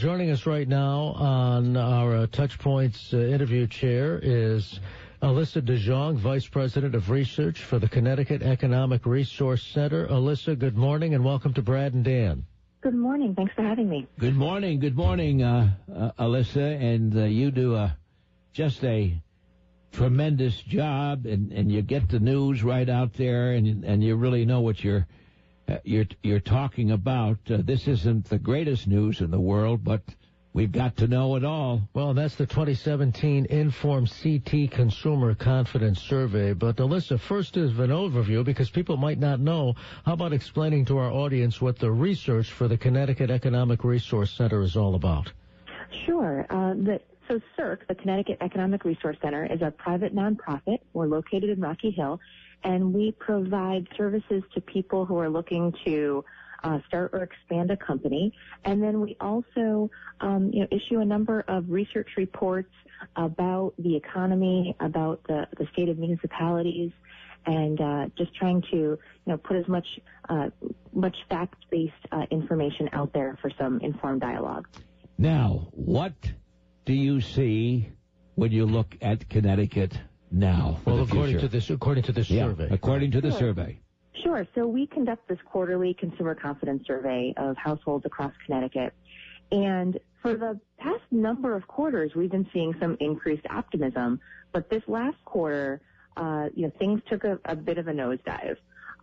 joining us right now on our Touchpoints interview chair is Alyssa DeJong, Vice President of Research for the Connecticut Economic Resource Center. Alyssa, good morning and welcome to Brad and Dan. Good morning. Thanks for having me. Good morning, Alyssa, and you do just a tremendous job, and you get the news right out there, and you really know what you're talking about. This isn't the greatest news in the world, but we've got to know it all. Well, that's the 2017 Inform CT Consumer Confidence Survey. But, Alyssa, first is an overview, because people might not know. How about explaining to our audience what the research for the Connecticut Economic Resource Center is all about? Sure. So CERC, the Connecticut Economic Resource Center, is a private nonprofit. We're located in Rocky Hill, and we provide services to people who are looking to start or expand a company. And then we also issue a number of research reports about the economy, about the state of municipalities, and just trying to put as much fact-based information out there for some informed dialogue. Now, what do you see when you look at Connecticut now? Well, according to this survey. According to the survey. Sure. So we conduct this quarterly consumer confidence survey of households across Connecticut. And for the past number of quarters, we've been seeing some increased optimism. But this last quarter, things took a bit of a nosedive.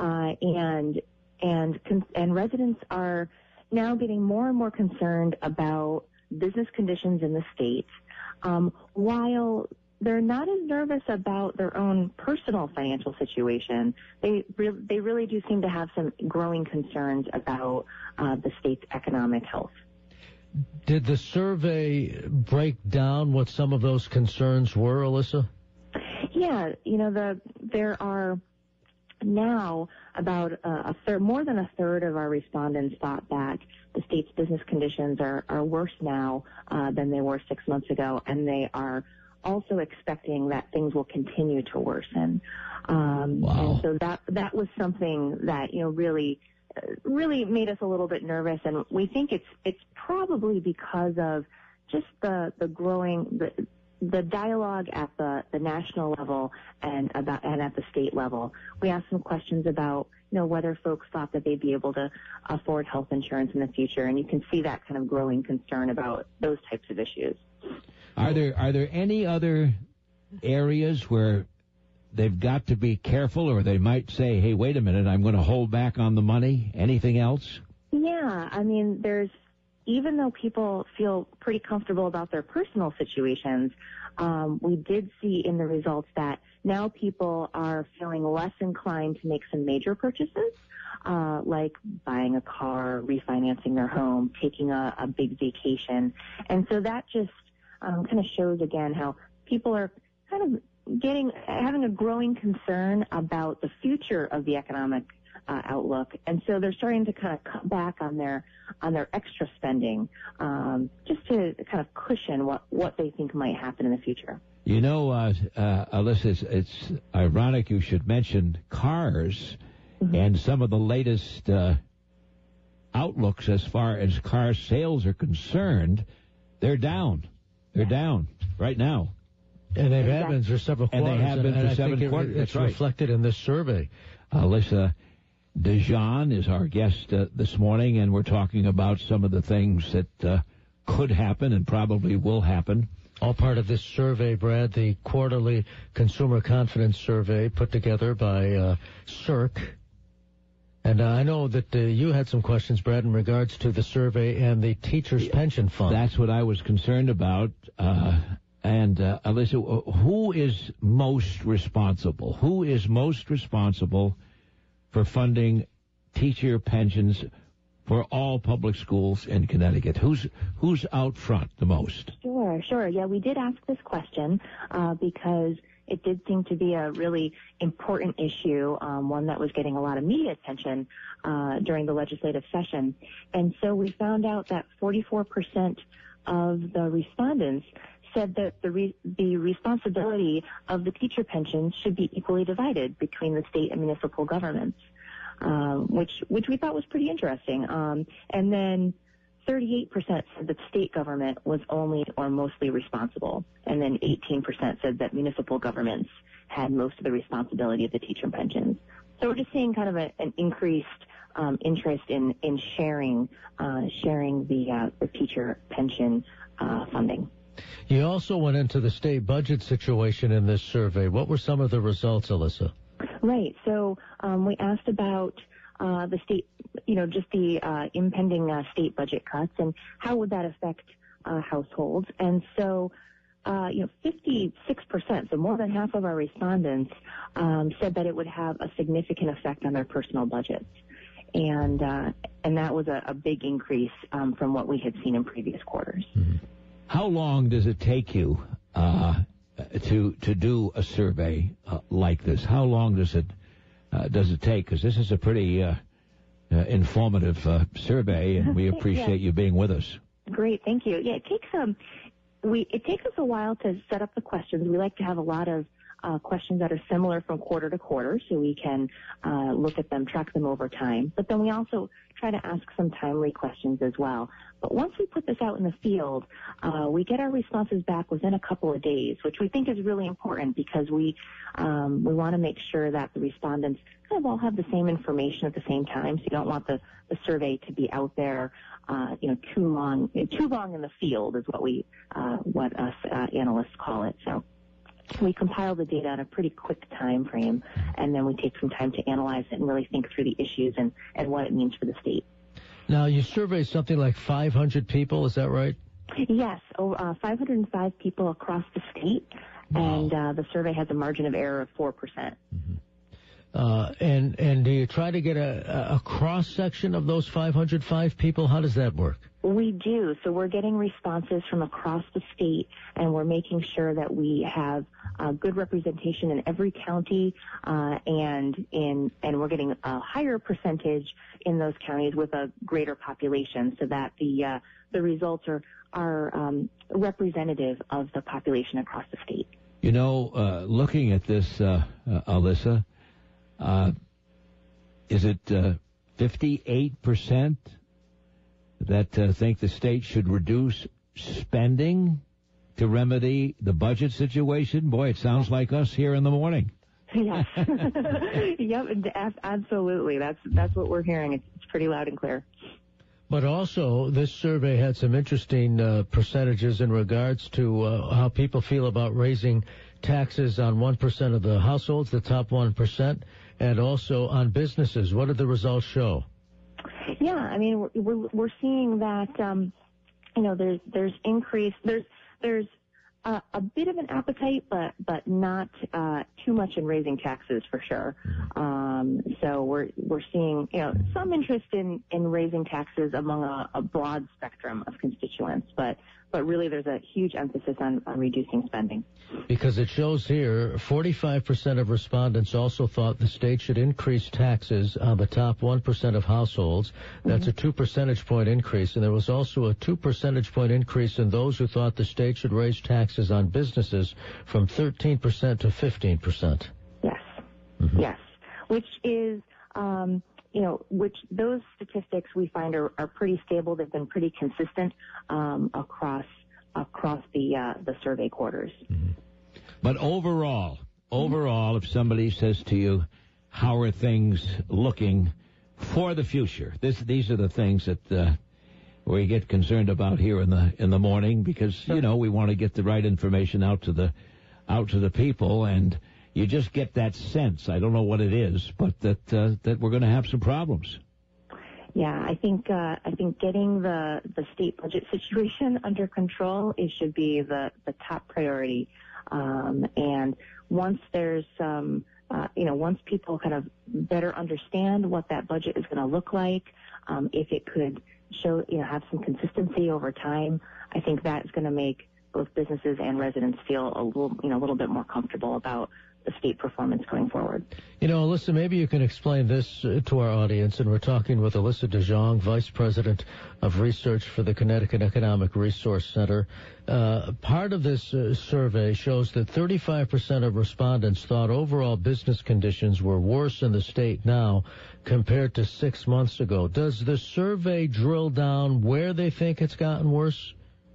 And residents are now getting more and more concerned about business conditions in the state, while they're not as nervous about their own personal financial situation. They really do seem to have some growing concerns about the state's economic health. Did the survey break down what some of those concerns were, Alyssa? Yeah, there are now about more than a third of our respondents thought that the state's business conditions are worse now than they were 6 months ago, and they are also expecting that things will continue to worsen. And so that was something that really made us a little bit nervous, and we think it's probably because of just the growing the dialogue at the national level and at the state level. We asked some questions about whether folks thought that they'd be able to afford health insurance in the future, and you can see that kind of growing concern about those types of issues. Are there any other areas where they've got to be careful, or they might say, hey, wait a minute, I'm going to hold back on the money? Anything else? Yeah, even though people feel pretty comfortable about their personal situations, we did see in the results that now people are feeling less inclined to make some major purchases, like buying a car, refinancing their home, taking a big vacation. And so that just kind of shows again how people are kind of having a growing concern about the future of the economic outlook, and so they're starting to kind of cut back on their extra spending, just to kind of cushion what they think might happen in the future. Alyssa, it's ironic you should mention cars, and some of the latest outlooks as far as car sales are concerned. They're down. They're down right now. And they've been for several quarters. And they have been for 7 quarters. It's reflected in this survey. Alyssa DeJong is our guest this morning, and we're talking about some of the things that could happen and probably will happen. All part of this survey, Brad, the quarterly consumer confidence survey put together by CERC. And I know that you had some questions, Brad, in regards to the survey and the teacher's pension fund. That's what I was concerned about. And Alyssa, who is most responsible? Who is most responsible for funding teacher pensions for all public schools in Connecticut? Who's out front the most? Sure. Yeah, we did ask this question because it did seem to be a really important issue, one that was getting a lot of media attention during the legislative session. And so we found out that 44% of the respondents said that the responsibility of the teacher pensions should be equally divided between the state and municipal governments, which we thought was pretty interesting. And then 38% said that state government was only or mostly responsible, and then 18% said that municipal governments had most of the responsibility of the teacher pensions. So we're just seeing kind of an increased interest in sharing the teacher pension funding. You also went into the state budget situation in this survey. What were some of the results, Alyssa? Right. So we asked about the state, just the impending state budget cuts and how would that affect households. And so, 56%, so more than half of our respondents said that it would have a significant effect on their personal budgets. And that was a big increase from what we had seen in previous quarters. Mm-hmm. How long does it take you to do a survey like this? How long does it take? Because this is a pretty informative survey, and we appreciate you being with us. Great, thank you. Yeah, it takes us a while to set up the questions. We like to have a lot of questions that are similar from quarter to quarter, so we can look at them, track them over time. But then we also try to ask some timely questions as well. But once we put this out in the field, we get our responses back within a couple of days, which we think is really important because we want to make sure that the respondents kind of all have the same information at the same time. So you don't want the survey to be out there, too long in the field is what us analysts call it. So we compile the data in a pretty quick time frame, and then we take some time to analyze it and really think through the issues and what it means for the state. Now, you surveyed something like 500 people, is that right? Yes, 505 people across the state, wow. And the survey has a margin of error of 4%. Mm-hmm. And do you try to get a cross-section of those 505 people? How does that work? We do. So we're getting responses from across the state, and we're making sure that we have good representation in every county, and we're getting a higher percentage in those counties with a greater population, so that the results are representative of the population across the state. Looking at this, Alyssa, is it 58% that think the state should reduce spending to remedy the budget situation? Boy, it sounds like us here in the morning. Yes. Yep, absolutely. That's what we're hearing. It's pretty loud and clear. But also, this survey had some interesting percentages in regards to how people feel about raising taxes on 1% of the households, the top 1%, and also on businesses. What did the results show? Yeah, I mean, we're seeing that there's increase. There's a bit of an appetite, but not too much in raising taxes for sure. So we're seeing some interest in raising taxes among a broad spectrum of constituents, but really there's a huge emphasis on reducing spending. Because it shows here 45% of respondents also thought the state should increase taxes on the top 1% of households. That's a 2 percentage point increase. And there was also a 2 percentage point increase in those who thought the state should raise taxes on businesses from 13% to 15%. Yes. Mm-hmm. Yes. Which is, which those statistics we find are pretty stable. They've been pretty consistent across the survey quarters. Mm-hmm. But overall, if somebody says to you, how are things looking for the future? These are the things that we get concerned about here in the morning because we want to get the right information out to the people, and you just get that sense. I don't know what it is, but that we're going to have some problems. Yeah, I think getting the state budget situation under control should be the top priority. And once there's once people kind of better understand what that budget is going to look like, if it could show have some consistency over time, I think that's going to make both businesses and residents feel a little bit more comfortable about the state performance going forward. You know, Alyssa, maybe you can explain this to our audience, and we're talking with Alyssa DeJong, Vice President of Research for the Connecticut Economic Resource Center. Part of this survey shows that 35% of respondents thought overall business conditions were worse in the state now compared to 6 months ago. Does the survey drill down where they think it's gotten worse?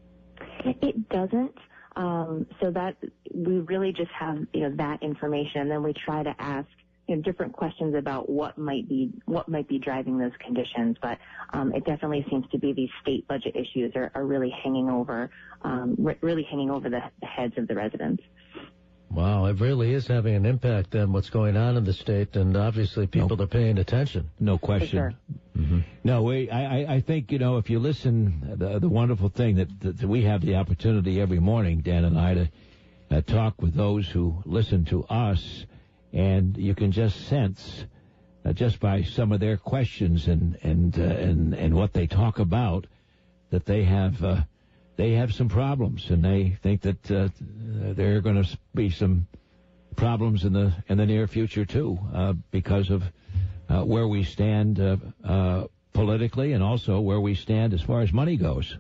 It doesn't. So that we really just have, that information, and then we try to ask, different questions about what might be driving those conditions. But it definitely seems to be these state budget issues are really hanging over the heads of the residents. Wow, it really is having an impact on what's going on in the state, and obviously people are paying attention. No question. Sure. Mm-hmm. No, I think, if you listen, the wonderful thing that we have the opportunity every morning, Dan and I, to talk with those who listen to us, and you can just sense, just by some of their questions and what they talk about, that they have some problems, and they think that there are going to be some problems in the near future too, because of where we stand politically, and also where we stand as far as money goes.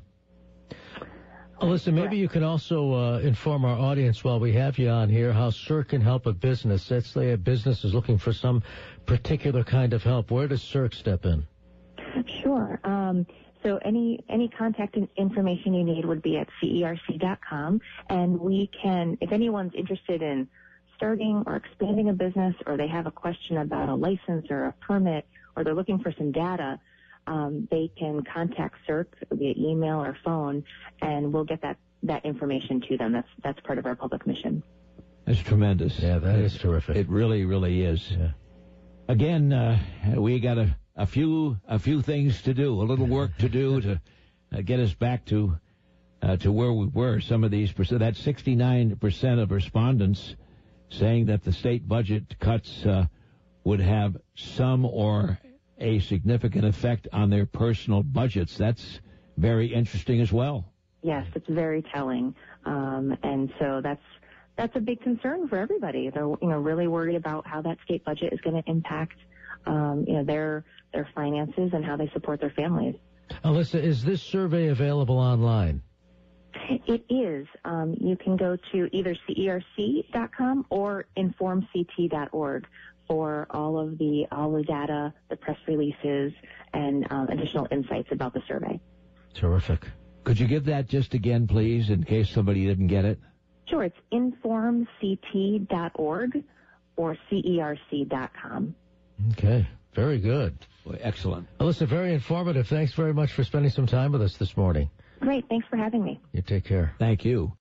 Alyssa, maybe you can also inform our audience while we have you on here how CERC can help a business. Let's say a business is looking for some particular kind of help. Where does CERC step in? Sure. So any contact information you need would be at CERC.com, and we can, if anyone's interested in starting or expanding a business, or they have a question about a license or a permit, or they're looking for some data, they can contact CERC via email or phone, and we'll get that information to them. That's part of our public mission. That's tremendous. Yeah, that is terrific. It really, really is. Yeah. Again, we got a few things to do, a little work to do to get us back to where we were. Some of these that 69% of respondents saying that the state budget cuts would have some or a significant effect on their personal budgets. That's very interesting as well. Yes, it's very telling, and so that's a big concern for everybody. They're really worried about how that state budget is going to impact their finances and how they support their families. Alyssa, is this survey available online? It is. You can go to either CERC.com or informct.org for all the data, the press releases, and additional insights about the survey. Terrific. Could you give that just again, please, in case somebody didn't get it? Sure. It's informct.org or CERC.com. Okay. Very good. Boy, excellent. Alyssa, very informative. Thanks very much for spending some time with us this morning. Great. Thanks for having me. You take care. Thank you.